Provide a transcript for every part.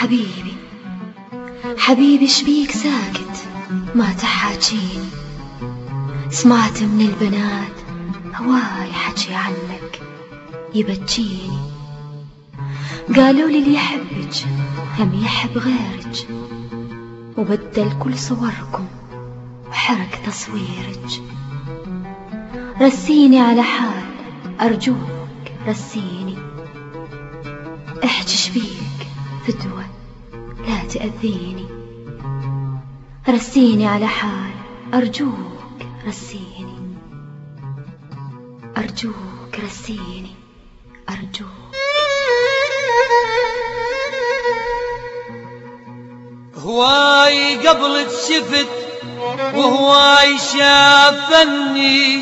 حبيبي حبيبي شبيك ساكت ما تحاجيني؟ سمعت من البنات هواي حكي عنك يبجيني، قالوا لي اللي يحبك هم يحب غيرك، وبدل كل صوركم وحرك تصويرك. رسيني على حال أرجوك رسيني، احكي شبيك فدوة لا تأذيني. رسيني على حال أرجوك رسيني، أرجوك رسيني أرجوك. هواي قبل شفت وهواي شافني،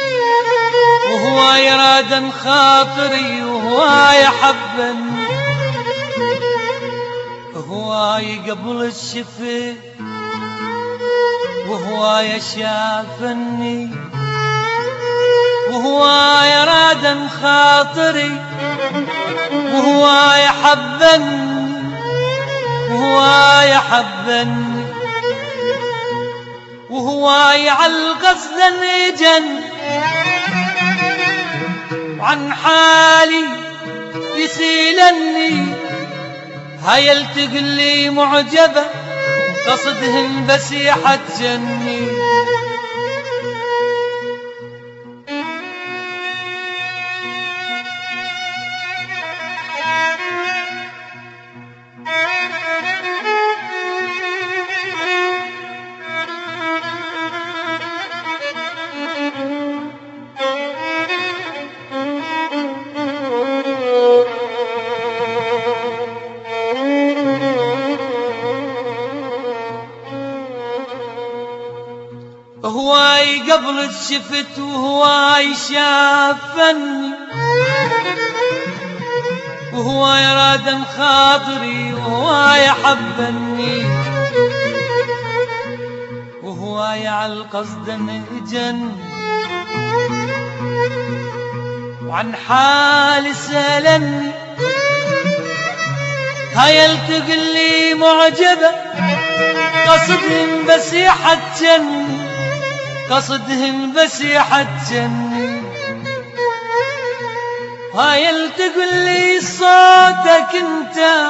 وهواي راد خاطري وهواي حبني. هواي قبل شفت وهواي شافني، وهواي راد خاطري وهواي حبني، وهواي حبني. وهواي عالقصد انجن وعن حالي يسيلني، هاي التقلي معجبة قصدهن بس يحجني. هواي قبل شفت وهواي شافني، وهواي راد خاطري وهواي حبني. وهواي عالقصد انجن وعن حالي سألني، هاي التقلي معجبة قصدهم بس يحجني، قصدهم بس يحجني. هاي التقلي صوتك انت،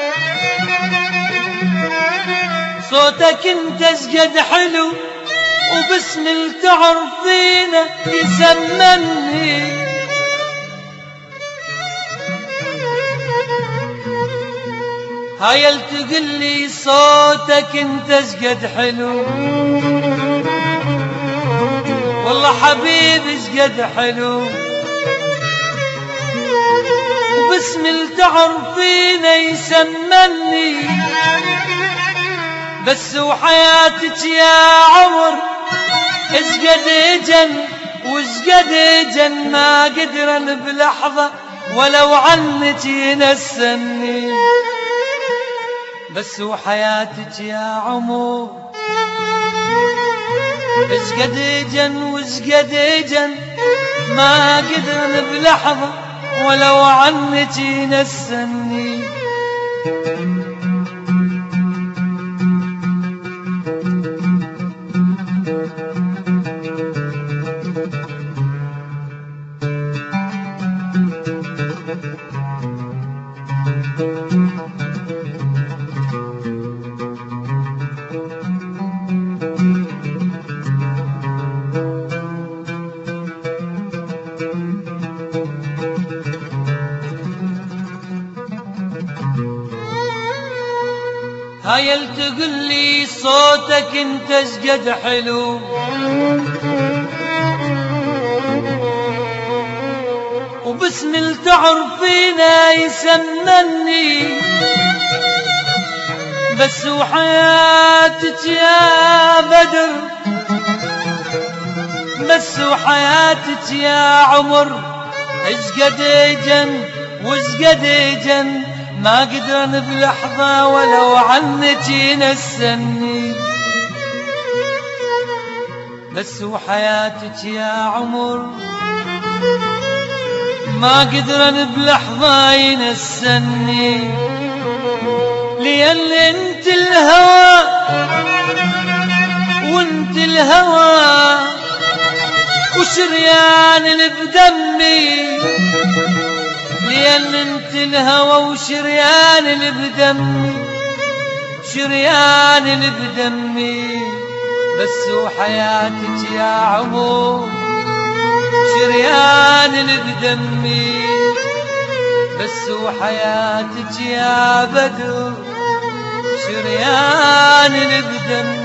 صوتك انت اشقد حلو، وباسم تعرفينه يسمني. هاي التقلي صوتك انت اشقد حلو، والله حبيبي اشقد حلو، وباسم تعرفينه يسمني. بس وحياتك يا عمر اشقد جن واشقد جن، ما قدرن بلحظة ولو عنك ينسني. بس وحياتك يا عمر اشقد جن واشقد جن، ما قدرن بلحظة ولو عنك ينسني. هاي التقلي صوتك انت اشقد حلو، وباسم تعرفينه يسمني. بس وحياتك يا بدر، بس وحياتك يا عمر اشقد جن واشقد جن، ما قدرن بلحظة ولو عنك ينسني. بس وحياتك يا عمر ما قدرن بلحظة ينسني. لأن انت الهوى وانت الهوى وشريان بدمي، لأن انت الهوى وشريان بدمي، شريان بدمي بس وحياتك يا عمر، شريان بدمي بس وحياتك يا بدر، شريان بدمي.